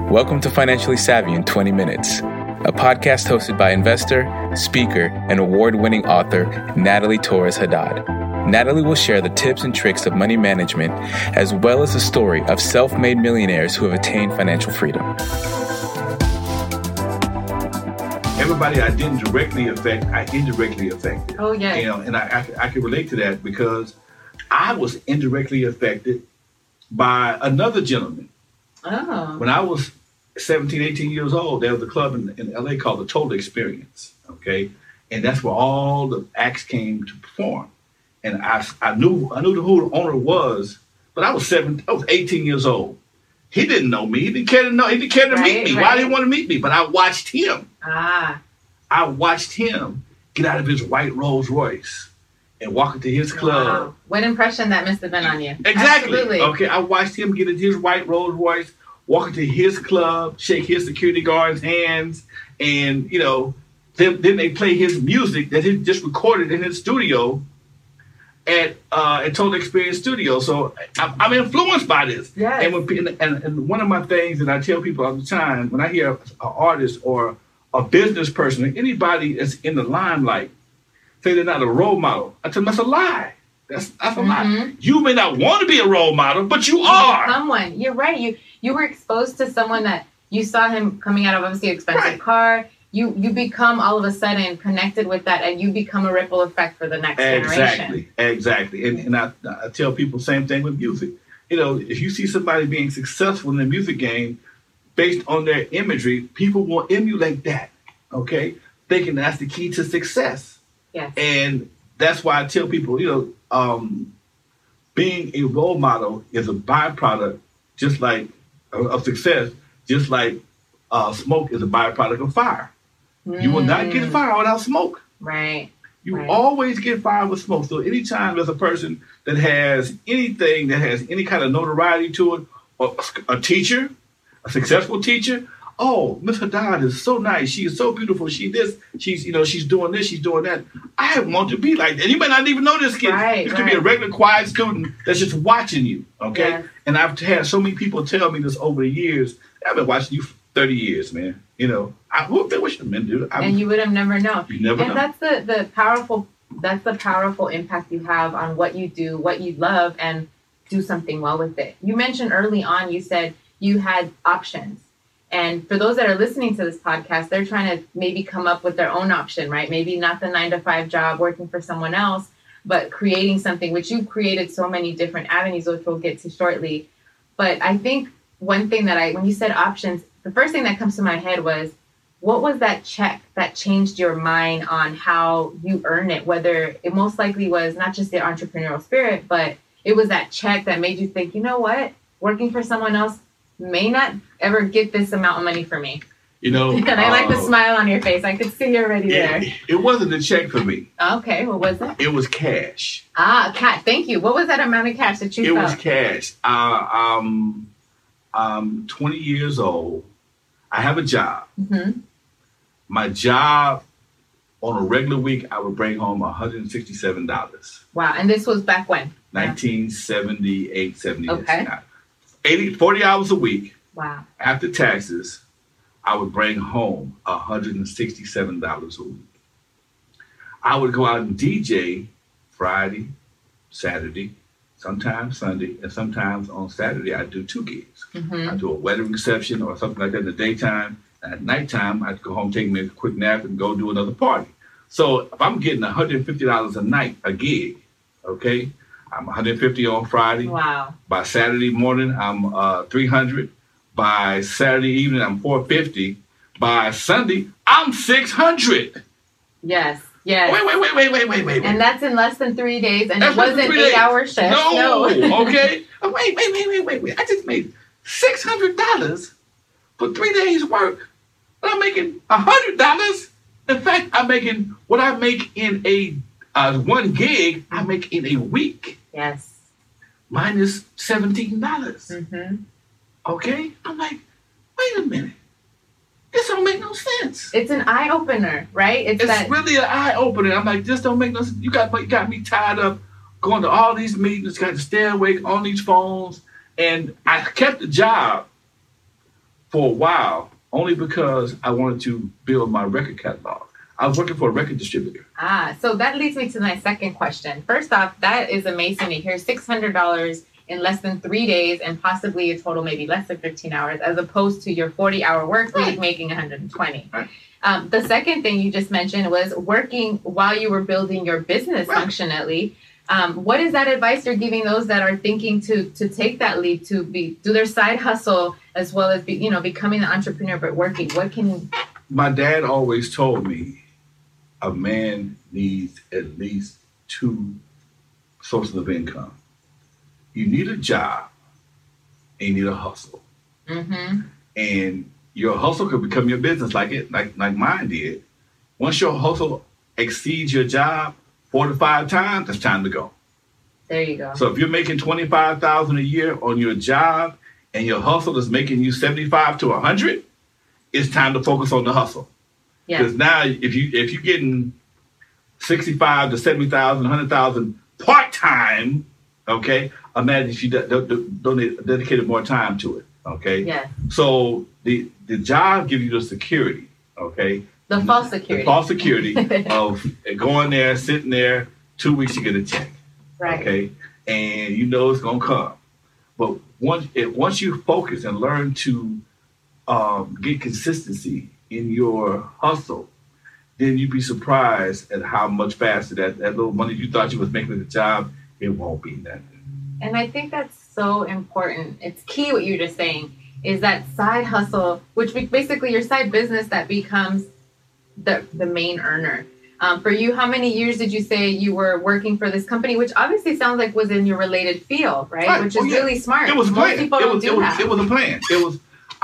Welcome to Financially Savvy in 20 Minutes, a podcast hosted by investor, speaker, and award-winning author Natalie Torres Haddad. Natalie will share the tips and tricks of money management, as well as the story of self-made millionaires who have attained financial freedom. Everybody I didn't directly affect, I indirectly affected. Oh, yeah. You know, and I can relate to that because I was indirectly affected by another gentleman. Oh. When I was 17, 18 years old, there was a club in LA called the Total Experience, okay? And that's where all the acts came to perform. And I knew who the owner was, but I was 18 years old. He didn't know me. He didn't care to meet me. Right. Why did he want to meet me? But I watched him. Ah. I watched him get out of his white Rolls Royce and walk into his club. Wow. What impression that must have been on you. Exactly. Absolutely. Okay, I watched him get into his white Rolls Royce, walk into his club, shake his security guard's hands, and, you know, then they play his music that he just recorded in his studio at Total Experience Studio. So I'm influenced by this. Yes. And one of my things that I tell people all the time, when I hear an artist or a business person or anybody that's in the limelight say they're not a role model, I tell them that's a lie. That's a lie. You may not want to be a role model, but you are. Someone. You're right. You were exposed to someone that you saw him coming out of obviously an expensive car. You become all of a sudden connected with that, and you become a ripple effect for the next generation. Exactly. And I tell people the same thing with music. You know, if you see somebody being successful in the music game based on their imagery, people will emulate that, okay? Thinking that's the key to success. Yes. And that's why I tell people, you know, being a role model is a byproduct just like of success, just like smoke is a byproduct of fire. You will not get fire without smoke. Right. You always get fire with smoke. So anytime there's a person that has anything that has any kind of notoriety to it, or a teacher, a successful teacher, oh, Miss Haddad is so nice. She is so beautiful. She's doing this, she's doing that. I want to be like that. You may not even know this kid. This could be a regular quiet student that's just watching you, okay? Yes. And I've had so many people tell me this over the years. I've been watching you for 30 years, man. You know, who have been wishing men, dude? And you would have never known. You never know. That's the powerful impact you have on what you do, what you love, and do something well with it. You mentioned early on, you said you had options. And for those that are listening to this podcast, they're trying to maybe come up with their own option, right? Maybe not the 9-to-5 job working for someone else, but creating something, which you've created so many different avenues, which we'll get to shortly. But I think one thing when you said options, the first thing that comes to my head was, what was that check that changed your mind on how you earn it? Whether it most likely was not just the entrepreneurial spirit, but it was that check that made you think, you know what, working for someone else may not ever get this amount of money for me. You know, and I like the smile on your face. I could see you already there. It wasn't a check for me. Okay, what was it? It was cash. Cash. Thank you. What was that amount of cash that you felt? It was cash. I'm 20 years old. I have a job. Mm-hmm. My job, on a regular week, I would bring home $167. Wow, and this was back when? 1978, 78. Okay. 40 hours a week. Wow. After taxes, I would bring home $167 a week. I would go out and DJ Friday, Saturday, sometimes Sunday, and sometimes on Saturday I'd do 2 gigs. Mm-hmm. I'd do a wedding reception or something like that in the daytime. At nighttime, I'd go home, take me a quick nap, and go do another party. So if I'm getting $150 a night, a gig, okay, I'm $150 on Friday. Wow. By Saturday morning, I'm $300. By Saturday evening, I'm $450. By Sunday, I'm $600. Yes. Wait. And that's in less than 3 days, and it wasn't 8-hour shifts. No. Okay. Wait. I just made $600 for 3 days' work. But I'm making $100. In fact, I'm making what I make in a one gig, I make in a week. Yes. Minus $17. Mm-hmm. Okay? I'm like, wait a minute. This don't make no sense. It's an eye-opener, right? It's really an eye-opener. I'm like, this don't make no sense. You got me tied up going to all these meetings, got to stay awake on these phones. And I kept the job for a while, only because I wanted to build my record catalog. I was working for a record distributor. So that leads me to my second question. First off, that is amazing to hear. $600 in less than 3 days and possibly a total maybe less than 15 hours, as opposed to your 40-hour work week making 120. Right. The second thing you just mentioned was working while you were building your business functionally. What is that advice you're giving those that are thinking to take that leap to do their side hustle as well as becoming an entrepreneur but working? What can My dad always told me a man needs at least 2 sources of income. You need a job and you need a hustle. Mm-hmm. And your hustle could become your business like mine did. Once your hustle exceeds your job 4 to 5 times, it's time to go. There you go. So if you're making $25,000 a year on your job and your hustle is making you 75 to 100, it's time to focus on the hustle. Because now if you're getting 65 to 70,000, 100,000 part-time, okay, imagine if you dedicated more time to it, okay? Yeah. So the job gives you the security, okay? The false security. The false security of going there, sitting there, 2 weeks to get a check. Right. Okay. And you know it's gonna come. But once you focus and learn to get consistency in your hustle, then you'd be surprised at how much faster that little money you thought you was making at the job, it won't be nothing. And I think that's so important. It's key what you're just saying is that side hustle, which basically your side business that becomes the main earner. For you, how many years did you say you were working for this company, which obviously sounds like was in your related field, right? Which is really smart. It was a plan. Most people don't do that. It was a plan. It was.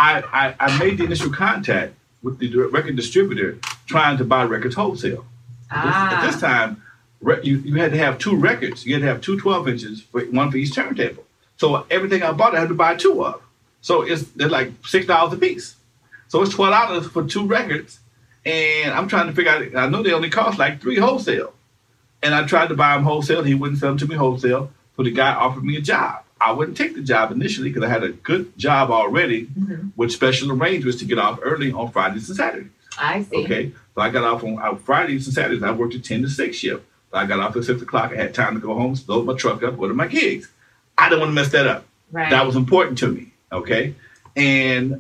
I made the initial contact with the record distributor trying to buy records wholesale. At this time, you had to have 2 records. You had to have 2 12 inches, one for each turntable. So everything I bought, I had to buy 2 of. So they're like $6 a piece. So it's $12 for 2 records. And I'm trying to figure out, I know they only cost like 3 wholesale. And I tried to buy them wholesale. He wouldn't sell them to me wholesale. So the guy offered me a job. I wouldn't take the job initially because I had a good job already with special arrangements to get off early on Fridays and Saturdays. I see. Okay. So I got off on Fridays and Saturdays. I worked a 10 to 6 shift. So I got off at 6 o'clock. I had time to go home, load my truck up, go to my gigs. I didn't want to mess that up. Right. That was important to me. Okay. And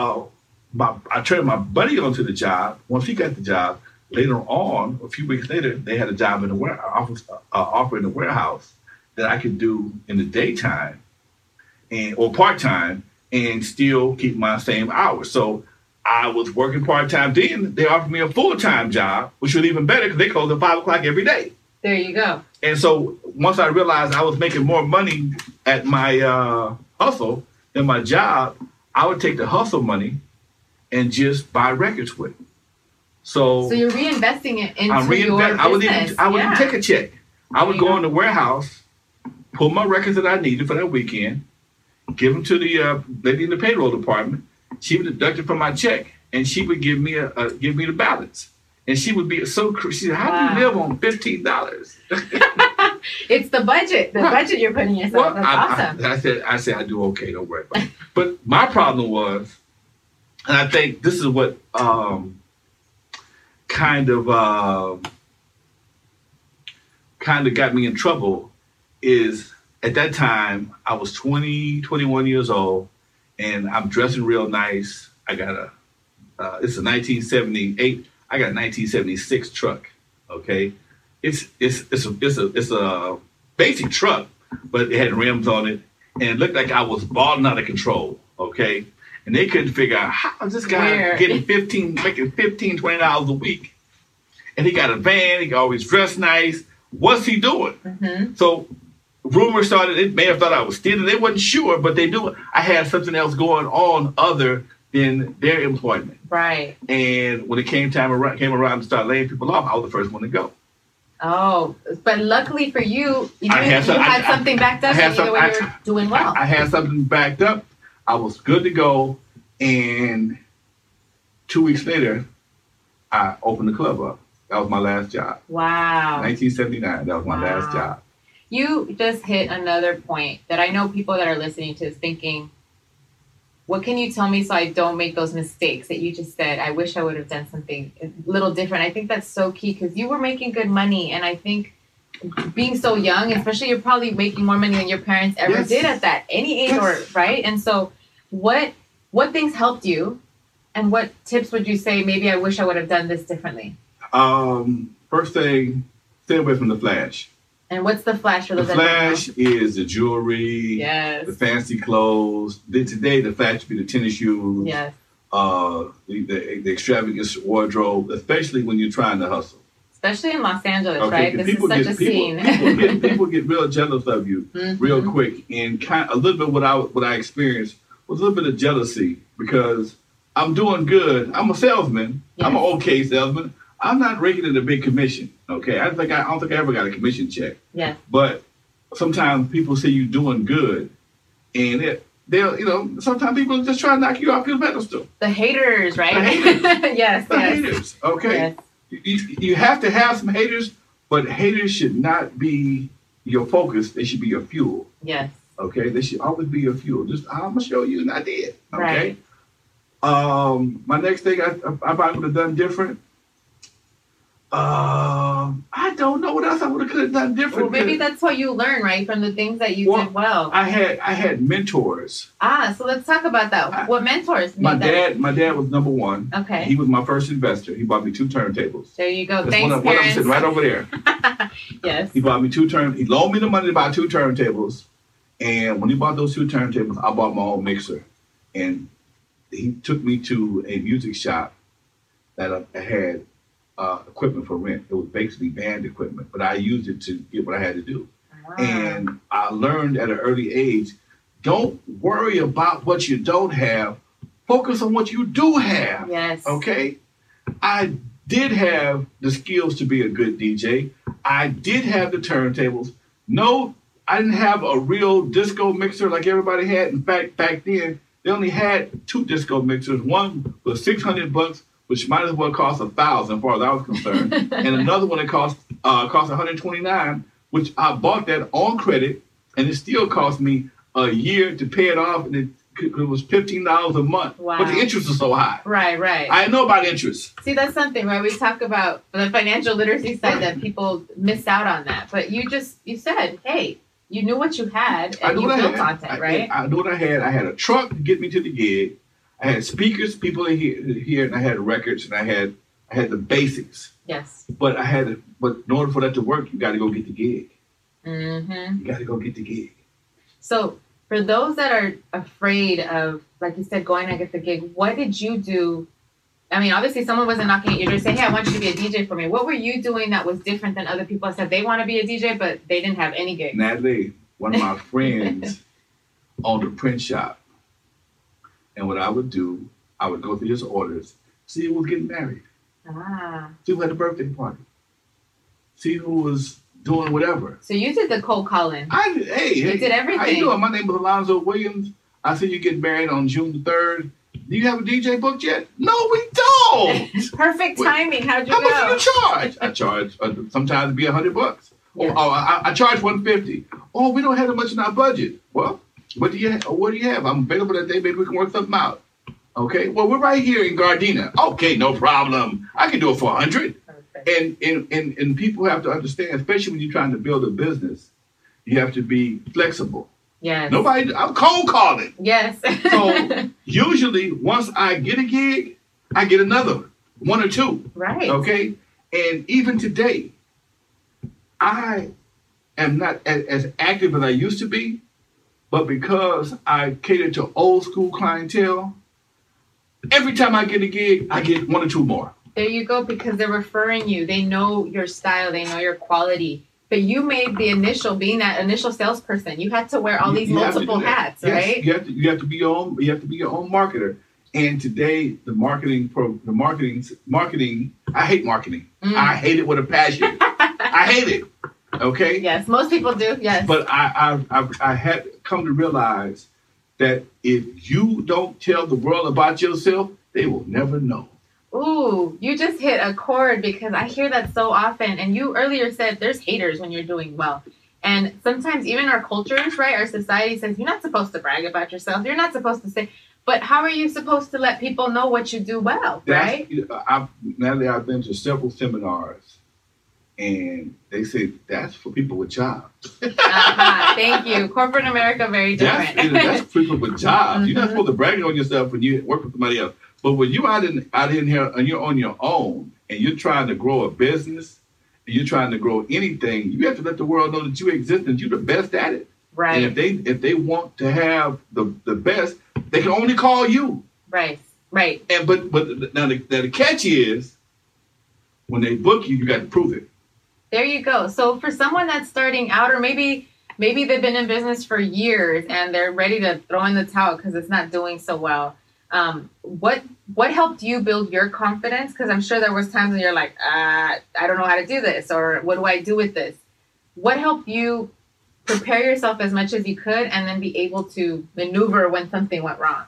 I turned my buddy onto the job. Once he got the job, later on, a few weeks later, they had a job in the warehouse, offer in the warehouse that I could do in the daytime or part-time and still keep my same hours. So I was working part-time. Then they offered me a full-time job, which was even better because they closed at 5 o'clock every day. There you go. And so once I realized I was making more money at my hustle than my job, I would take the hustle money and just buy records with it. So you're reinvesting it into your business. I wouldn't take a check. I would go in the warehouse, pull my records that I needed for that weekend, give them to the lady in the payroll department. She would deduct it from my check, and she would give me the balance. And she would be so. She said, "How do you live on $15?" It's the budget. The budget you're putting yourself. That's awesome. I said, I do okay. Don't worry about it. But my problem was, and I think this is what kind of got me in trouble, is at that time I was 21 years old, and I'm dressing real nice. I got it's a 1978. I got a 1976 truck. Okay, it's a basic truck, but it had rims on it, and it looked like I was balling out of control. Okay, and they couldn't figure out how is this guy making $15, $20 a week, and he got a van. He always dressed nice. What's he doing? Mm-hmm. So rumors started. They may have thought I was stealing. They wasn't sure, but they knew I had something else going on other than their employment. Right. And when it came around to start laying people off, I was the first one to go. Oh, but luckily for you, you had something backed up. You were doing well. I had something backed up. I was good to go. And 2 weeks later, I opened the club up. That was my last job. Wow. 1979. That was my last job. You just hit another point that I know people that are listening to is thinking, What can you tell me so I don't make those mistakes that you just said? I wish I would have done something a little different. I think that's so key because you were making good money. And I think being so young, especially you're probably making more money than your parents ever did at that any age or right. And so what things helped you and what tips would you say maybe I wish I would have done this differently? First thing, stay away from the flash. And what's the flash for those? The flash is the jewelry, yes, the fancy clothes. Today, the flash would be the tennis shoes, yes, the extravagant wardrobe, especially when you're trying to hustle. Especially in Los Angeles, right? This is such a scene. People get real jealous of you real quick, and a little bit what I experienced was a little bit of jealousy because I'm doing good. I'm a salesman. Yes. I'm an okay salesman. I'm not raking in a big commission. Okay, I don't think I ever got a commission check. Yeah. But sometimes people see you doing good, and they'll sometimes people just try to knock you off your pedestal. The haters, right? The haters. Yes. The haters. Okay. Yes. You have to have some haters, but haters should not be your focus. They should be your fuel. Yes. Okay. They should always be your fuel. Just I'm gonna show you, and I did. Okay. Right. My next thing I probably would have done different. I don't know what else I could have done different. Well, maybe that's what you learn, right, from the things that you did well. I had mentors. So let's talk about that. What mentors? My dad was number one. Okay. He was my first investor. He bought me 2 turntables. There you go. That's Thanks, one of parents. them sitting right over there. Yes. He bought me 2 He loaned me the money to buy 2 turntables, and when he bought those 2 turntables, I bought my own mixer, and he took me to a music shop that had equipment for rent. It was basically band equipment, but I used it to get what I had to do. Wow. And I learned at an early age, don't worry about what you don't have. Focus on what you do have. Yes. Okay? I did have the skills to be a good DJ. I did have the turntables. No, I didn't have a real disco mixer like everybody had. In fact, back then, they only had 2 disco mixers. One was $600, which might as well cost $1,000 as far as I was concerned. And another one that cost $129, which I bought that on credit, and it still cost me a year to pay it off, and it was $15 a month. Wow. But the interest was so high. Right. I know about interest. See, that's something, right? We talk about the financial literacy side that people miss out on that. But you said, hey, you knew what you had, and you built on it, right? I knew what I had. I had a truck to get me to the gig. I had speakers, people in here, and I had records, and I had the basics. Yes. But but in order for that to work, you got to go get the gig. Mm-hmm. You got to go get the gig. So for those that are afraid of, like you said, going to get the gig, what did you do? I mean, obviously someone wasn't knocking at your door saying, hey, I want you to be a DJ for me. What were you doing that was different than other people that said they want to be a DJ, but they didn't have any gigs? Natalie, one of my friends owned a print shop. And what I would do, I would go through his orders, see who was getting married, see who had a birthday party, see who was doing whatever. So you did the cold calling. You did everything. How you doing? My name is Alonzo Williams. I see you getting married on June the 3rd. Do you have a DJ booked yet? No, we don't. Perfect timing. How'd you go? How much do you charge? I charge sometimes it'd be $100. Yeah. I charge $150. Oh, we don't have that much in our budget. Well, what do you have? I'm available that day. Maybe we can work something out. Okay. Well, we're right here in Gardena. Okay, no problem. I can do it for $100. And people have to understand, especially when you're trying to build a business, you have to be flexible. Yes. I'm cold calling. Yes. So usually once I get a gig, I get another 1 or 2. Right. Okay. And even today, I am not as active as I used to be, but because I cater to old school clientele, every time I get a gig, I get 1 or 2 more. There you go, because they're referring you. They know your style. They know your quality. But you made being that initial salesperson. You had to wear all these multiple hats, right? Yes, you have to be your own. You have to be your own marketer. And today, the marketing. I hate marketing. I hate it with a passion. I hate it. Okay. Yes, most people do. Yes. But I had come to realize that if you don't tell the world about yourself, they will never know. Ooh, you just hit a chord, because I hear that so often. And you earlier said there's haters when you're doing well. And sometimes even our cultures, right, our society says you're not supposed to brag about yourself. You're not supposed to say. But how are you supposed to let people know what you do well, right? Natalie, I've been to several seminars, and they say that's for people with jobs. Thank you. Corporate America, very different. That's for people with jobs. You're not supposed to brag on yourself when you work with somebody else. But when you out in here and you're on your own and you're trying to grow a business and you're trying to grow anything, you have to let the world know that you exist and you're the best at it. Right. And if they want to have the best, they can only call you. Right. And but now the catch is when they book you, you got to prove it. There you go. So for someone that's starting out, or maybe they've been in business for years and they're ready to throw in the towel because it's not doing so well. What helped you build your confidence? Because I'm sure there was times when you're like, I don't know how to do this, or what do I do with this? What helped you prepare yourself as much as you could and then be able to maneuver when something went wrong?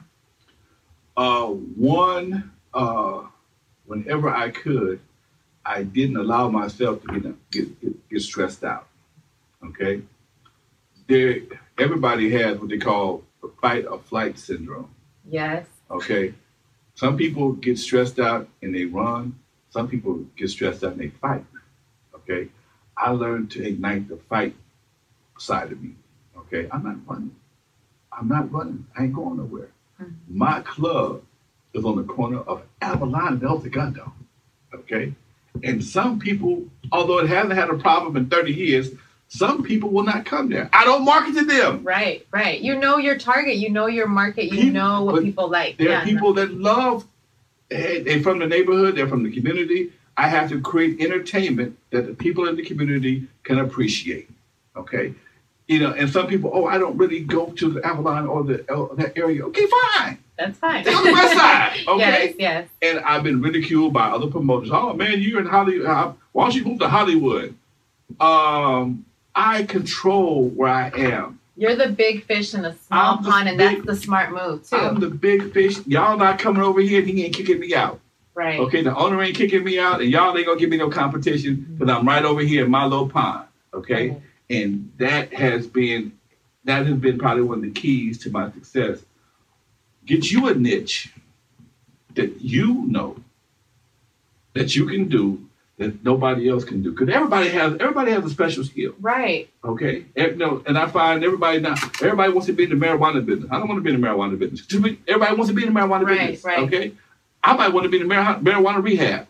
Whenever I could, I didn't allow myself to get stressed out. Okay? Everybody has what they call the fight or flight syndrome. Yes. Okay? Some people get stressed out and they run. Some people get stressed out and they fight. Okay? I learned to ignite the fight side of me. Okay? I'm not running. I ain't going nowhere. Mm-hmm. My club is on the corner of Avalon and El Segundo. Okay? And some people, although it hasn't had a problem in 30 years, some people will not come there. I don't market to them. Right. You know your target. You know your market. You know what people like. There are people that love, they're from the neighborhood, they're from the community. I have to create entertainment that the people in the community can appreciate. Okay? And some people, I don't really go to the Avalon or that area. Okay, fine. That's fine. Stay on the west side. Okay? Yes. And I've been ridiculed by other promoters. Oh, man, you're in Hollywood. Why don't you move to Hollywood? I control where I am. You're the big fish in a small pond, and that's the smart move, too. I'm the big fish. Y'all not coming over here, and he ain't kicking me out. Right. Okay, the owner ain't kicking me out, and y'all ain't going to give me no competition because I'm right over here in my little pond. Okay? Mm-hmm. And that has been probably one of the keys to my success. Get you a niche that you know that you can do that nobody else can do. Because everybody has a special skill. Right. Okay? And I find everybody wants to be in the marijuana business. I don't want to be in the marijuana business. Everybody wants to be in the marijuana business. Right. Okay? I might want to be in the marijuana rehab.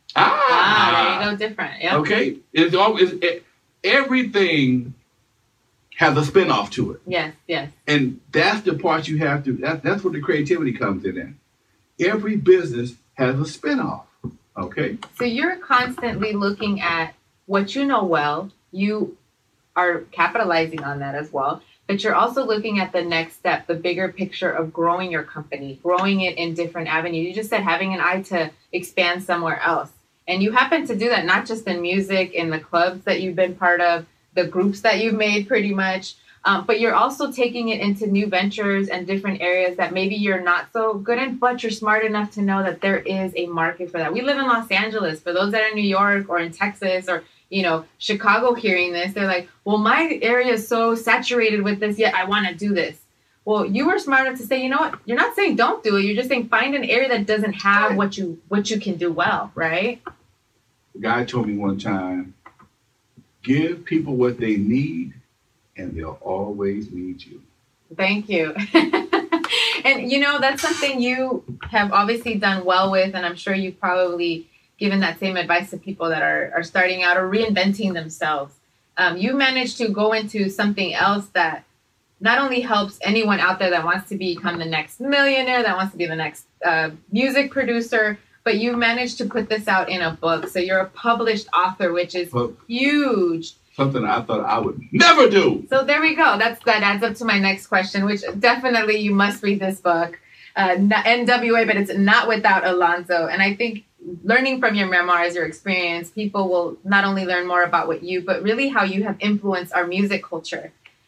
There you go, different. Yeah. Okay? It's always everything has a spinoff to it. Yes. And that's the part you have to, that's where the creativity comes in. Every business has a spinoff. Okay. So you're constantly looking at what you know well. You are capitalizing on that as well. But you're also looking at the next step, the bigger picture of growing your company, growing it in different avenues. You just said having an eye to expand somewhere else. And you happen to do that not just in music, in the clubs that you've been part of, the groups that you've made pretty much, but you're also taking it into new ventures and different areas that maybe you're not so good in, but you're smart enough to know that there is a market for that. We live in Los Angeles. For those that are in New York or in Texas or, Chicago hearing this, they're like, well, my area is so saturated with this, yet I want to do this. Well, you were smart enough to say, you know what? You're not saying don't do it. You're just saying find an area that doesn't have what you can do well, right? The guy told me one time, give people what they need, and they'll always need you. Thank you. And, that's something you have obviously done well with, and I'm sure you've probably given that same advice to people that are starting out or reinventing themselves. You managed to go into something else that not only helps anyone out there that wants to become the next millionaire, that wants to be the next music producer, but you managed to put this out in a book. So you're a published author, which is huge. Something I thought I would never do. So there we go. That adds up to my next question, which definitely you must read this book, NWA, but it's not without Alonzo. And I think learning from your memoirs, your experience, people will not only learn more about what you, but really how you have influenced our music culture.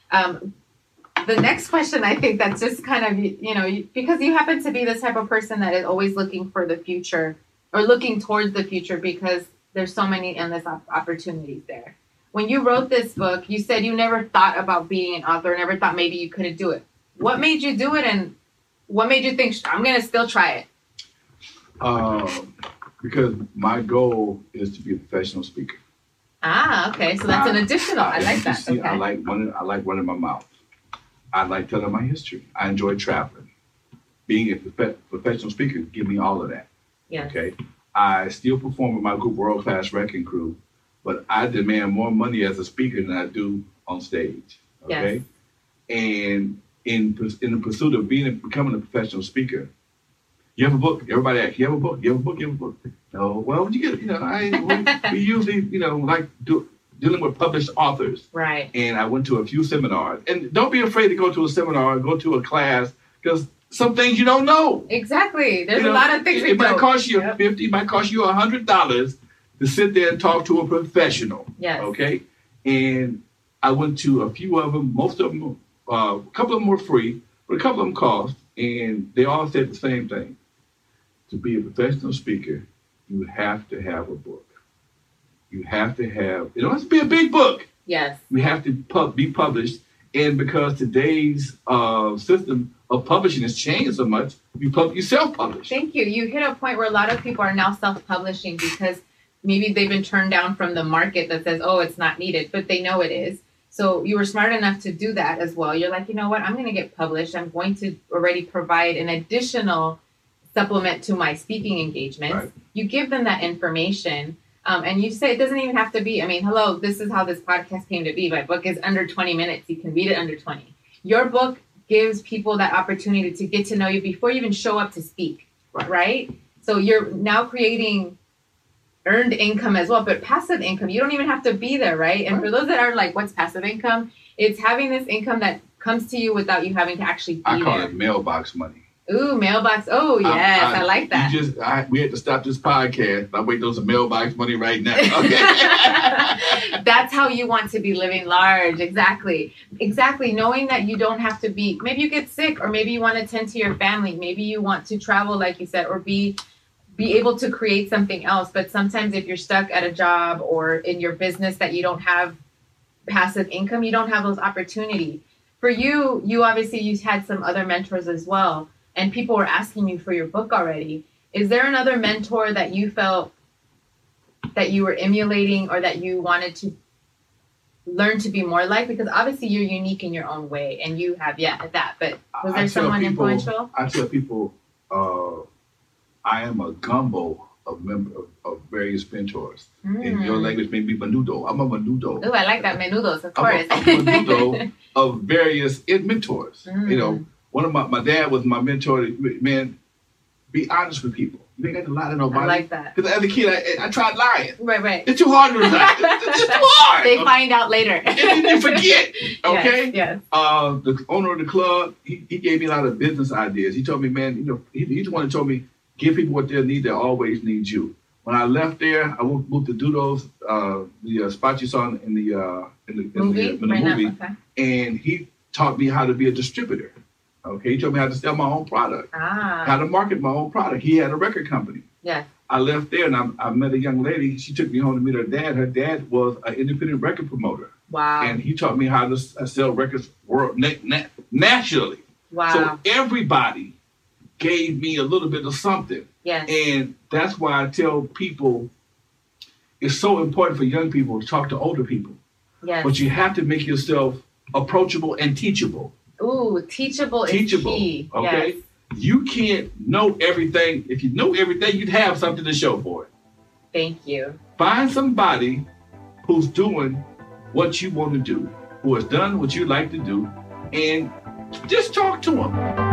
The next question, I think that's just kind of, because you happen to be the type of person that is always looking for the future or looking towards the future because there's so many endless opportunities there. When you wrote this book, you said you never thought about being an author, never thought maybe you couldn't do it. What made you do it, and What made you think, I'm going to still try it? Because my goal is to be a professional speaker. Ah, okay. So that's an additional. I like that. See, okay. I like running my mouth. I like telling my history. I enjoy traveling. Being a professional speaker give me all of that. Yes. Okay. I still perform with my group, World Class Wrecking Crew, but I demand more money as a speaker than I do on stage. Okay. Yes. And in the pursuit of becoming a professional speaker, you have a book. Everybody asks, you have a book? You have a book? You have a book? No. Well, would you get it? You know, we usually, like dealing with published authors. Right. And I went to a few seminars. And don't be afraid to go to a seminar or go to a class, because some things you don't know. Exactly. There's a lot of things it might cost you $50, it might cost you $100 to sit there and talk to a professional. Yes. Okay? And I went to a few of them. Most of them, a couple of them were free, but a couple of them cost. And they all said the same thing. To be a professional speaker, you have to have a book. You have to have, it has to be a big book. Yes. You have to be published. And because today's system of publishing has changed so much, you self-publish. Thank you. You hit a point where a lot of people are now self-publishing because maybe they've been turned down from the market that says, oh, it's not needed, but they know it is. So you were smart enough to do that as well. You're like, you know what? I'm going to get published. I'm going to already provide an additional supplement to my speaking engagements. Right. You give them that information. And you say it doesn't even have to be, hello, this is how this podcast came to be. My book is under 20 minutes. You can read it under 20. Your book gives people that opportunity to get to know you before you even show up to speak, right? So you're now creating earned income as well, but passive income, you don't even have to be there, right? And for those that are like, what's passive income? It's having this income that comes to you without you having to actually be there. I call it mailbox money. Ooh, mailbox. Oh, yes. I like that. We had to stop this podcast. I'm waiting on some mailbox money right now. Okay. That's how you want to be living large. Exactly. Exactly. Knowing that you don't have to be, maybe you get sick, or maybe you want to tend to your family. Maybe you want to travel, like you said, or be able to create something else. But sometimes if you're stuck at a job or in your business that you don't have passive income, you don't have those opportunities. For you obviously, you had some other mentors as well. And people were asking you for your book already. Is there another mentor that you felt that you were emulating or that you wanted to learn to be more like? Because obviously you're unique in your own way, and you have that. But was there someone influential? I tell people I am a gumbo of various mentors. In your language, maybe menudo. I'm a menudo. Oh, I like that, menudos, of course. I'm a menudo of various mentors. One of my dad was my mentor. Man, be honest with people. You ain't got to lie to nobody. I like that. Because as a kid, I tried lying. Right. It's too hard to lie. It's just too hard. They find out later. And then you forget. Okay? Yes. The owner of the club, he gave me a lot of business ideas. He told me, man, he's the one who told me, give people what they need. They always need you. When I left there, I moved to Dudos, the spot you saw in the movie, and he taught me how to be a distributor. Okay, he told me how to sell my own product, how to market my own product. He had a record company. Yeah. I left there and I met a young lady. She took me home to meet her dad. Her dad was an independent record promoter. Wow. And he taught me how to sell records nationally. Wow. So everybody gave me a little bit of something. Yes. And that's why I tell people it's so important for young people to talk to older people. Yes. But you have to make yourself approachable and teachable. Ooh, teachable is key. Okay? Yes. You can't know everything. If you know everything, you'd have something to show for it. Thank you. Find somebody who's doing what you want to do, who has done what you like to do, and just talk to them.